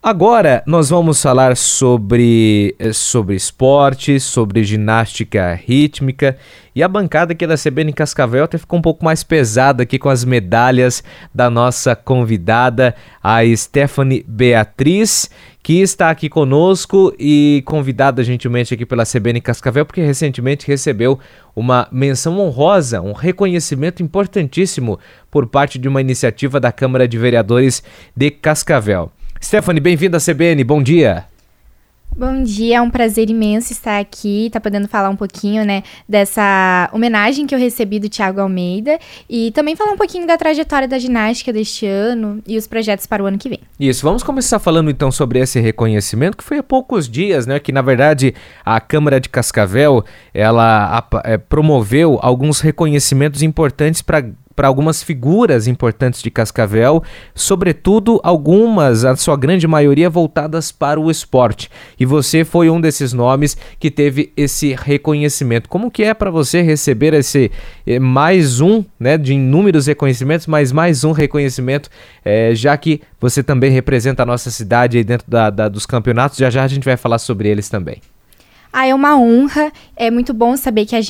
Agora nós vamos falar sobre esporte, sobre ginástica rítmica, e a bancada aqui da CBN Cascavel até ficou um pouco mais pesada aqui com as medalhas da nossa convidada, a Stephanie Beatriz, que está aqui conosco e convidada gentilmente aqui pela CBN Cascavel, porque recentemente recebeu uma menção honrosa, um reconhecimento importantíssimo por parte de uma iniciativa da Câmara de Vereadores de Cascavel. Stephanie, bem-vinda à CBN, bom dia. Bom dia, é um prazer imenso estar aqui, podendo falar um pouquinho, dessa homenagem que eu recebi do Thiago Almeida e também falar um pouquinho da trajetória da ginástica deste ano e os projetos para o ano que vem. Isso, vamos começar falando então sobre esse reconhecimento, que foi há poucos dias, que na verdade a Câmara de Cascavel, ela promoveu alguns reconhecimentos importantes para algumas figuras importantes de Cascavel, sobretudo algumas, a sua grande maioria, voltadas para o esporte. E você foi um desses nomes que teve esse reconhecimento. Como que é para você receber esse mais um, de inúmeros reconhecimentos, mas mais um reconhecimento, já que você também representa a nossa cidade aí dentro dos campeonatos, já a gente vai falar sobre eles também. É uma honra, é muito bom saber que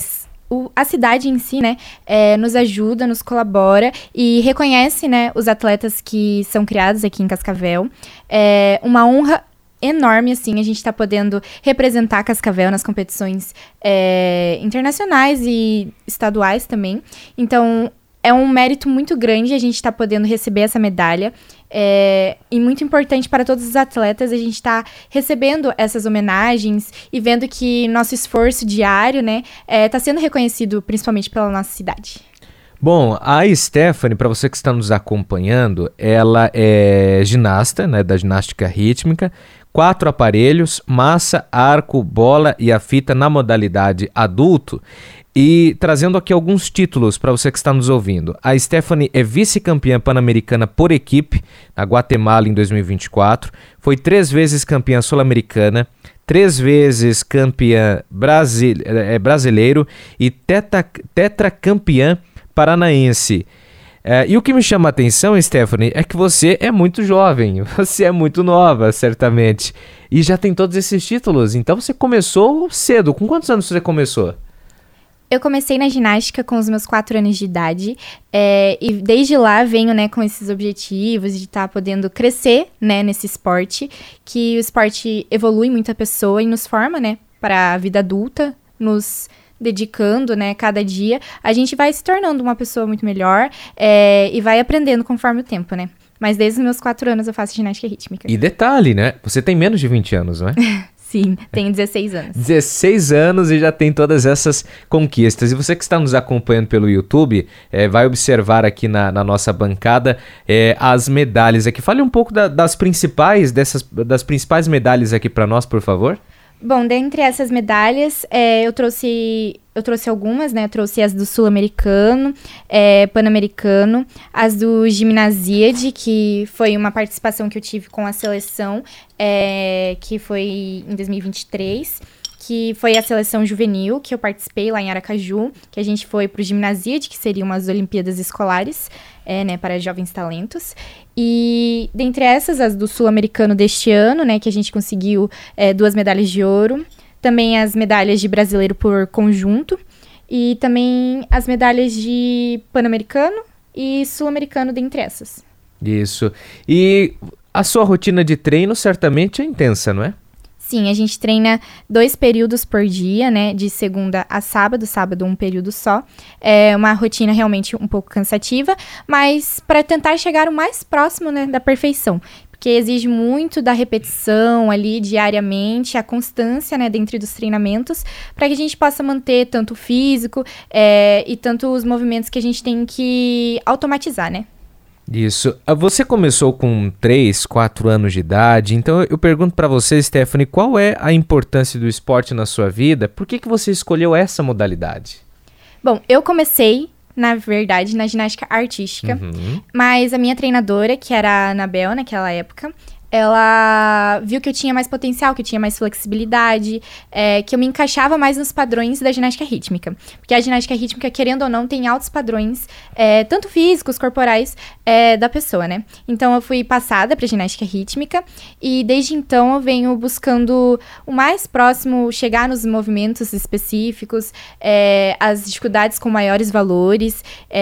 a cidade em si, nos ajuda, nos colabora e reconhece, os atletas que são criados aqui em Cascavel. É uma honra enorme, assim, a gente tá podendo representar Cascavel nas competições internacionais e estaduais também. Então, é um mérito muito grande a gente tá podendo receber essa medalha. E muito importante para todos os atletas a gente estar recebendo essas homenagens e vendo que nosso esforço diário, está sendo reconhecido principalmente pela nossa cidade. Bom, a Stephanie, para você que está nos acompanhando, ela é ginasta, da ginástica rítmica, 4 aparelhos, massa, arco, bola e a fita na modalidade adulto. E trazendo aqui alguns títulos para você que está nos ouvindo. A Stephanie é vice-campeã pan-americana por equipe na Guatemala em 2024. Foi 3 vezes campeã sul-americana, 3 vezes campeã brasileiro e tetracampeã paranaense. E o que me chama a atenção, Stephanie, é que você é muito jovem, você é muito nova, certamente. E já tem todos esses títulos, então você começou cedo. Com quantos anos você começou? Eu comecei na ginástica com os meus 4 anos de idade e desde lá venho, com esses objetivos de estar podendo crescer, nesse esporte, que o esporte evolui muito a pessoa e nos forma, para a vida adulta, nos dedicando, cada dia, a gente vai se tornando uma pessoa muito melhor e vai aprendendo conforme o tempo, Mas desde os meus 4 anos eu faço ginástica rítmica. E detalhe, você tem menos de 20 anos, não é? Sim, tenho 16 anos. 16 anos e já tem todas essas conquistas. E você que está nos acompanhando pelo YouTube, vai observar aqui na nossa bancada as medalhas aqui. Fale um pouco das principais medalhas aqui para nós, por favor. Bom, dentre essas medalhas, eu trouxe algumas, trouxe as do Sul-Americano, Pan-Americano, as do Gimnasíade, que foi uma participação que eu tive com a seleção, que foi em 2023, que foi a seleção juvenil, que eu participei lá em Aracaju, que a gente foi para o Gimnasíade, que seriam umas Olimpíadas Escolares, para jovens talentos. E dentre essas, as do Sul-Americano deste ano, que a gente conseguiu 2 medalhas de ouro, também as medalhas de brasileiro por conjunto e também as medalhas de Pan-Americano e Sul-Americano dentre essas. Isso. E a sua rotina de treino certamente é intensa, não é? Sim, a gente treina 2 períodos por dia, de segunda a sábado um período só. É uma rotina realmente um pouco cansativa, mas para tentar chegar o mais próximo, da perfeição. Porque exige muito da repetição ali diariamente, a constância, dentro dos treinamentos, para que a gente possa manter tanto o físico e tanto os movimentos que a gente tem que automatizar, Isso. Você começou com 3, 4 anos de idade, então eu pergunto para você, Stephanie, qual é a importância do esporte na sua vida? Por que você escolheu essa modalidade? Bom, eu comecei, na verdade, na ginástica artística, mas a minha treinadora, que era a Anabel naquela época, ela viu que eu tinha mais potencial, que eu tinha mais flexibilidade, que eu me encaixava mais nos padrões da ginástica rítmica. Porque a ginástica rítmica, querendo ou não, tem altos padrões, tanto físicos, corporais, da pessoa, né? Então, eu fui passada para ginástica rítmica e, desde então, eu venho buscando o mais próximo, chegar nos movimentos específicos, as dificuldades com maiores valores,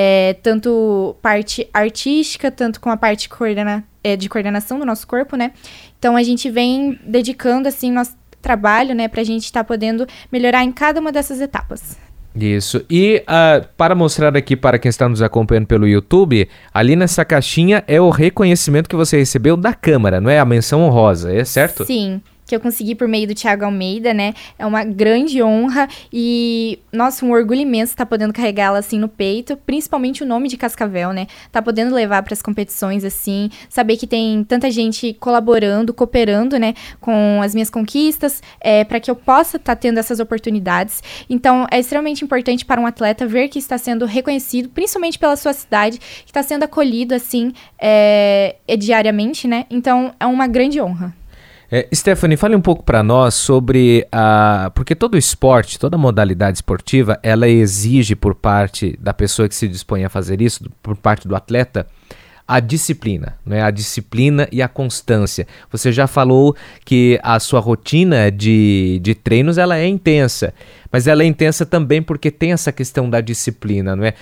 tanto parte artística, tanto com a parte de coordenação do nosso corpo, né? Então, a gente vem dedicando, assim, nosso trabalho, né? Pra gente estar podendo melhorar em cada uma dessas etapas. Isso. E para mostrar aqui para quem está nos acompanhando pelo YouTube, ali nessa caixinha é o reconhecimento que você recebeu da Câmara, não é? A menção honrosa, é certo? Sim. Que eu consegui por meio do Thiago Almeida, né? É uma grande honra e, nossa, um orgulho imenso estar podendo carregá-la, assim, no peito. Principalmente o nome de Cascavel, né? Tá podendo levar para as competições, assim. Saber que tem tanta gente colaborando, cooperando, né? Com as minhas conquistas, para que eu possa estar tendo essas oportunidades. Então, é extremamente importante para um atleta ver que está sendo reconhecido, principalmente pela sua cidade, que está sendo acolhido, assim, diariamente, né? Então, é uma grande honra. Stephanie, fale um pouco para nós sobre porque todo esporte, toda modalidade esportiva, ela exige por parte da pessoa que se dispõe a fazer isso, por parte do atleta, a disciplina, né? A disciplina e a constância. Você já falou que a sua rotina de treinos ela é intensa, mas ela é intensa também porque tem essa questão da disciplina, não é?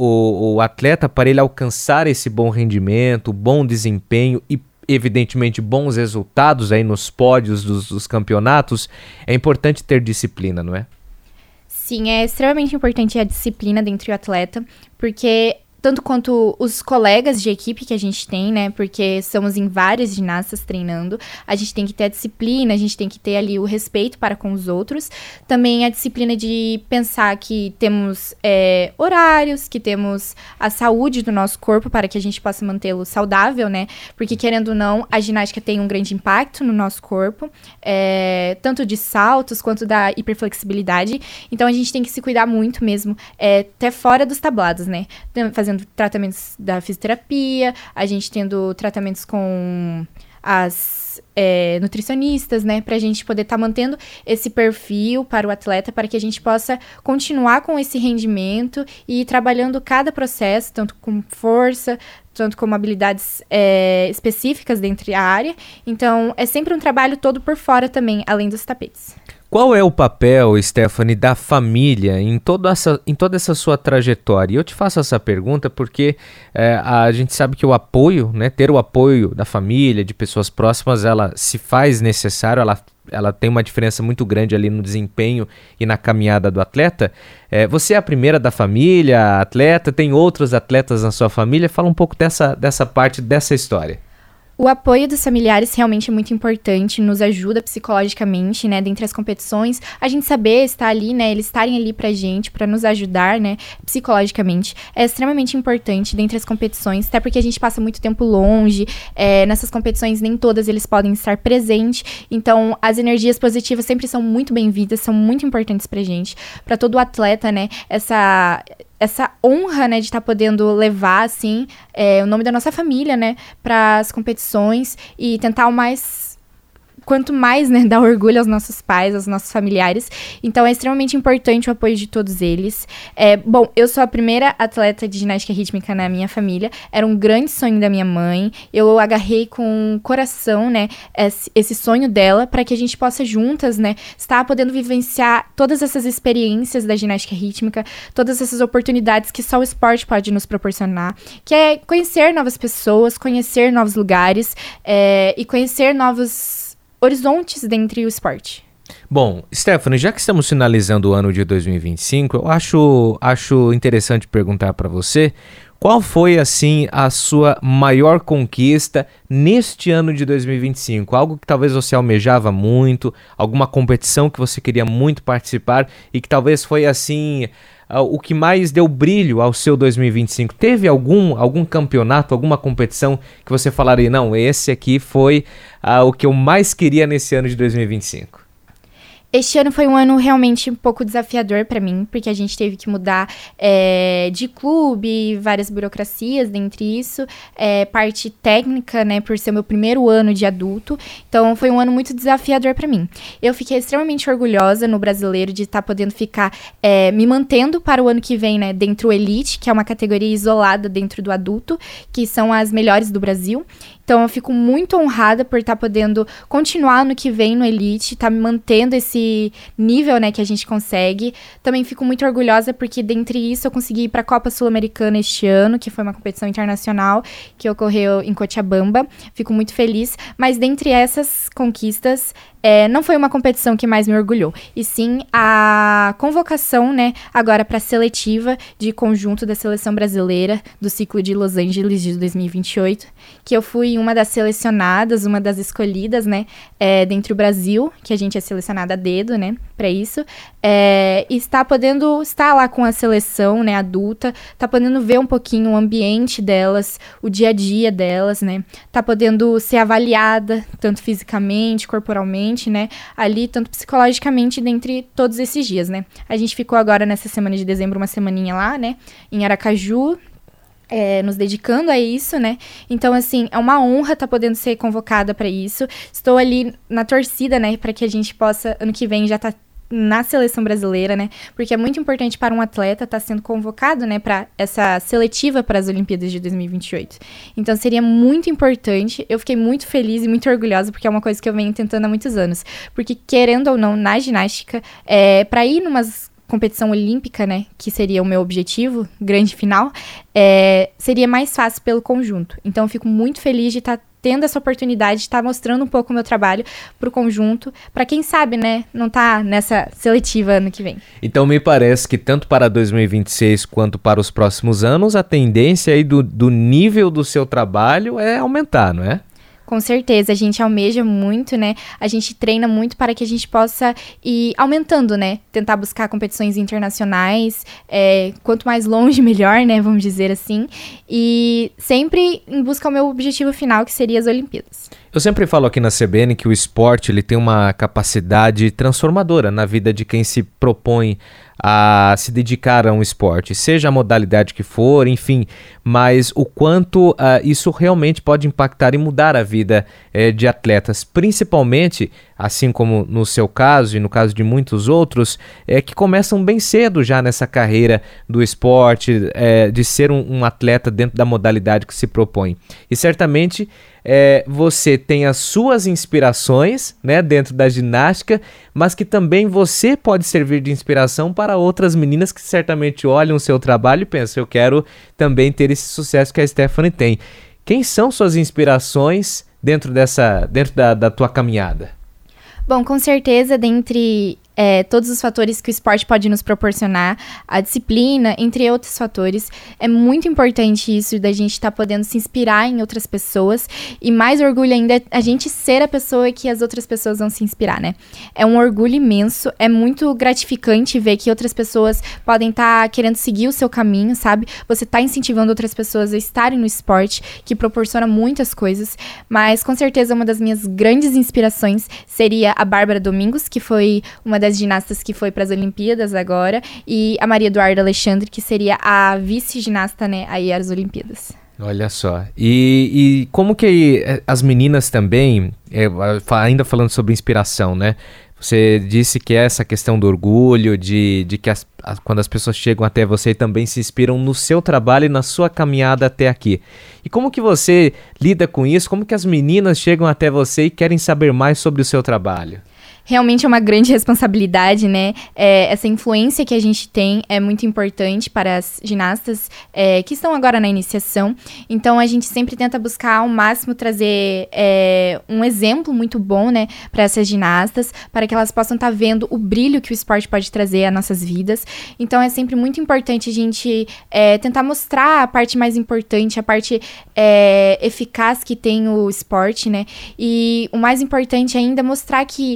O atleta, para ele alcançar esse bom rendimento, bom desempenho e evidentemente bons resultados aí nos pódios dos campeonatos, é importante ter disciplina, não é? Sim, é extremamente importante a disciplina dentro do atleta, porque tanto quanto os colegas de equipe que a gente tem, né, porque somos em várias ginastas treinando, a gente tem que ter a disciplina, a gente tem que ter ali o respeito para com os outros, também a disciplina de pensar que temos horários, que temos a saúde do nosso corpo para que a gente possa mantê-lo saudável, né, porque querendo ou não, a ginástica tem um grande impacto no nosso corpo, tanto de saltos quanto da hiperflexibilidade, então a gente tem que se cuidar muito mesmo, até fora dos tablados, né, fazendo tratamentos da fisioterapia, a gente tendo tratamentos com as nutricionistas, né, pra gente poder estar mantendo esse perfil para o atleta, para que a gente possa continuar com esse rendimento e ir trabalhando cada processo, tanto com força, tanto como habilidades específicas dentro da área. Então, é sempre um trabalho todo por fora também, além dos tapetes. Qual é o papel, Stephanie, da família em toda essa sua trajetória? E eu te faço essa pergunta porque a gente sabe que o apoio, né, ter o apoio da família, de pessoas próximas, ela se faz necessário, ela tem uma diferença muito grande ali no desempenho e na caminhada do atleta. Você é a primeira da família, atleta, tem outros atletas na sua família? Fala um pouco dessa parte, dessa história. O apoio dos familiares realmente é muito importante, nos ajuda psicologicamente, né, dentre as competições, a gente saber estar ali, né, eles estarem ali pra gente, pra nos ajudar, né, psicologicamente, é extremamente importante dentre as competições, até porque a gente passa muito tempo longe, nessas competições nem todas eles podem estar presentes, então as energias positivas sempre são muito bem-vindas, são muito importantes pra gente, pra todo atleta, né, essa honra, né, de estar podendo levar, assim, o nome da nossa família, né, para as competições e tentar quanto mais, né, dar orgulho aos nossos pais, aos nossos familiares. Então, é extremamente importante o apoio de todos eles. Bom, eu sou a primeira atleta de ginástica rítmica na minha família. Era um grande sonho da minha mãe. Eu agarrei com coração, né, esse sonho dela para que a gente possa juntas, né, estar podendo vivenciar todas essas experiências da ginástica rítmica, todas essas oportunidades que só o esporte pode nos proporcionar, que é conhecer novas pessoas, conhecer novos lugares e conhecer novos horizontes dentro do esporte. Bom, Stephanie, já que estamos finalizando o ano de 2025, eu acho interessante perguntar para você qual foi, assim, a sua maior conquista neste ano de 2025? Algo que talvez você almejava muito, alguma competição que você queria muito participar e que talvez foi, assim, o que mais deu brilho ao seu 2025? Teve algum campeonato, alguma competição que você falaria, não, esse aqui foi o que eu mais queria nesse ano de 2025? Este ano foi um ano realmente um pouco desafiador para mim, porque a gente teve que mudar de clube, várias burocracias dentre isso, parte técnica, né, por ser meu primeiro ano de adulto. Então, foi um ano muito desafiador para mim. Eu fiquei extremamente orgulhosa no Brasileiro de estar podendo ficar me mantendo para o ano que vem, né, dentro do Elite, que é uma categoria isolada dentro do adulto, que são as melhores do Brasil. Então, eu fico muito honrada por estar podendo continuar no que vem no Elite, estar me mantendo esse nível, né, que a gente consegue. Também fico muito orgulhosa porque, dentre isso, eu consegui ir para a Copa Sul-Americana este ano, que foi uma competição internacional que ocorreu em Cochabamba. Fico muito feliz. Mas, dentre essas conquistas, não foi uma competição que mais me orgulhou, e sim a convocação, né, agora para a seletiva de conjunto da seleção brasileira do ciclo de Los Angeles de 2028, que eu fui uma das selecionadas, uma das escolhidas, né, dentro do Brasil, que a gente é selecionada a dedo, né, para isso, e está podendo estar lá com a seleção, né, adulta, tá podendo ver um pouquinho o ambiente delas, o dia a dia delas, né, tá podendo ser avaliada, tanto fisicamente, corporalmente, né, ali, tanto psicologicamente, dentre todos esses dias, né. A gente ficou agora nessa semana de dezembro, uma semaninha lá, né, em Aracaju, nos dedicando a isso, né, então, assim, é uma honra estar podendo ser convocada para isso. Estou ali na torcida, né, para que a gente possa, ano que vem, já tá na seleção brasileira, né, porque é muito importante para um atleta estar sendo convocado, né, para essa seletiva para as Olimpíadas de 2028. Então, seria muito importante. Eu fiquei muito feliz e muito orgulhosa, porque é uma coisa que eu venho tentando há muitos anos, porque, querendo ou não, na ginástica, para ir numa competição olímpica, né, que seria o meu objetivo, grande final, seria mais fácil pelo conjunto. Então, eu fico muito feliz de estar tendo essa oportunidade de estar mostrando um pouco o meu trabalho pro conjunto, para quem sabe, né, não tá nessa seletiva ano que vem. Então me parece que tanto para 2026 quanto para os próximos anos, a tendência aí do nível do seu trabalho é aumentar, não é? Com certeza, a gente almeja muito, né? A gente treina muito para que a gente possa ir aumentando, né? Tentar buscar competições internacionais, quanto mais longe, melhor, né? Vamos dizer assim. E sempre em busca ao meu objetivo final, que seria as Olimpíadas. Eu sempre falo aqui na CBN que o esporte ele tem uma capacidade transformadora na vida de quem se propõe a se dedicar a um esporte, seja a modalidade que for, enfim, mas o quanto isso realmente pode impactar e mudar a vida de atletas, principalmente, assim como no seu caso e no caso de muitos outros, que começam bem cedo já nessa carreira do esporte, de ser um atleta dentro da modalidade que se propõe. E certamente você tem as suas inspirações, né, dentro da ginástica, mas que também você pode servir de inspiração para outras meninas que certamente olham o seu trabalho e pensam, eu quero também ter esse sucesso que a Stephanie tem. Quem são suas inspirações dentro da tua caminhada? Bom, com certeza, dentre todos os fatores que o esporte pode nos proporcionar, a disciplina, entre outros fatores, é muito importante isso da gente estar podendo se inspirar em outras pessoas, e mais orgulho ainda é a gente ser a pessoa que as outras pessoas vão se inspirar, né? É um orgulho imenso, é muito gratificante ver que outras pessoas podem estar querendo seguir o seu caminho, sabe? Você está incentivando outras pessoas a estarem no esporte, que proporciona muitas coisas, mas com certeza uma das minhas grandes inspirações seria a Bárbara Domingos, que foi uma das ginastas que foi para as Olimpíadas agora, e a Maria Eduarda Alexandre, que seria a vice-ginasta, né, aí às Olimpíadas. Olha só, e como que as meninas também, ainda falando sobre inspiração, né, você disse que essa questão do orgulho, de que quando as pessoas chegam até você também se inspiram no seu trabalho e na sua caminhada até aqui. E como que você lida com isso? Como que as meninas chegam até você e querem saber mais sobre o seu trabalho? Realmente é uma grande responsabilidade, né? Essa influência que a gente tem é muito importante para as ginastas que estão agora na iniciação. Então, a gente sempre tenta buscar ao máximo trazer um exemplo muito bom, né, para essas ginastas, para que elas possam estar vendo o brilho que o esporte pode trazer às nossas vidas. Então, é sempre muito importante a gente tentar mostrar a parte mais importante, a parte eficaz que tem o esporte, né? E o mais importante ainda é mostrar que ele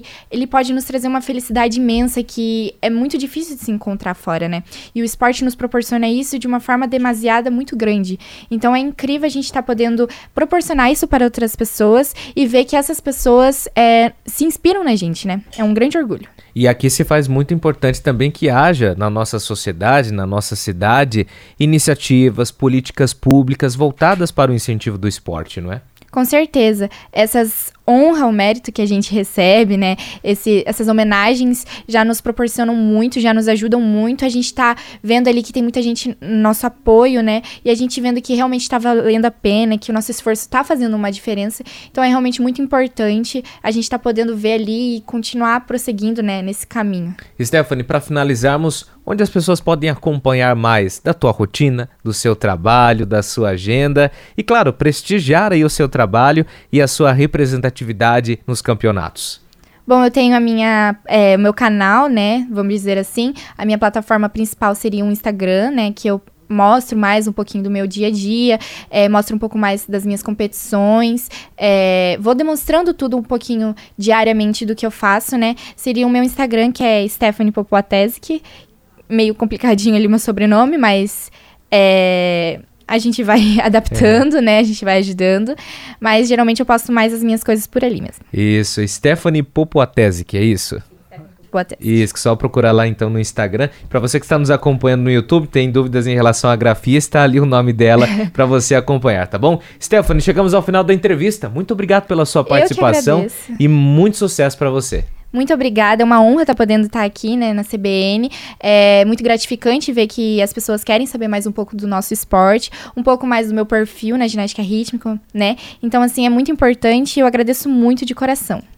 ele pode nos trazer uma felicidade imensa que é muito difícil de se encontrar fora, né? E o esporte nos proporciona isso de uma forma demasiada muito grande. Então é incrível a gente estar podendo proporcionar isso para outras pessoas e ver que essas pessoas se inspiram na gente, né? É um grande orgulho. E aqui se faz muito importante também que haja na nossa sociedade, na nossa cidade, iniciativas, políticas públicas voltadas para o incentivo do esporte, não é? Com certeza. Essas honra, o mérito que a gente recebe, né? Essas homenagens já nos proporcionam muito, já nos ajudam muito. A gente tá vendo ali que tem muita gente no nosso apoio, né? E a gente vendo que realmente tá valendo a pena, que o nosso esforço tá fazendo uma diferença. Então é realmente muito importante a gente tá podendo ver ali e continuar prosseguindo, né, nesse caminho. Stephanie, para finalizarmos, onde as pessoas podem acompanhar mais da tua rotina, do seu trabalho, da sua agenda e, claro, prestigiar aí o seu trabalho e a sua representatividade nos campeonatos? Bom, eu tenho o meu canal, né, vamos dizer assim. A minha plataforma principal seria um Instagram, né, que eu mostro mais um pouquinho do meu dia a dia, mostro um pouco mais das minhas competições, vou demonstrando tudo um pouquinho diariamente do que eu faço, né. Seria o meu Instagram, que é Stephanie Popoatezki, meio complicadinho ali meu sobrenome, mas a gente vai adaptando, né? A gente vai ajudando. Mas geralmente eu posto mais as minhas coisas por ali mesmo. Isso, Stephanie Popoatezki, é isso? Isso, que só procurar lá então no Instagram. Para você que está nos acompanhando no YouTube, tem dúvidas em relação à grafia, está ali o nome dela para você acompanhar, tá bom? Stephanie, chegamos ao final da entrevista. Muito obrigado pela sua participação e muito sucesso para você. Muito obrigada, é uma honra estar podendo estar aqui, né, na CBN. É muito gratificante ver que as pessoas querem saber mais um pouco do nosso esporte, um pouco mais do meu perfil na ginástica rítmica, né? Então, assim, é muito importante e eu agradeço muito de coração.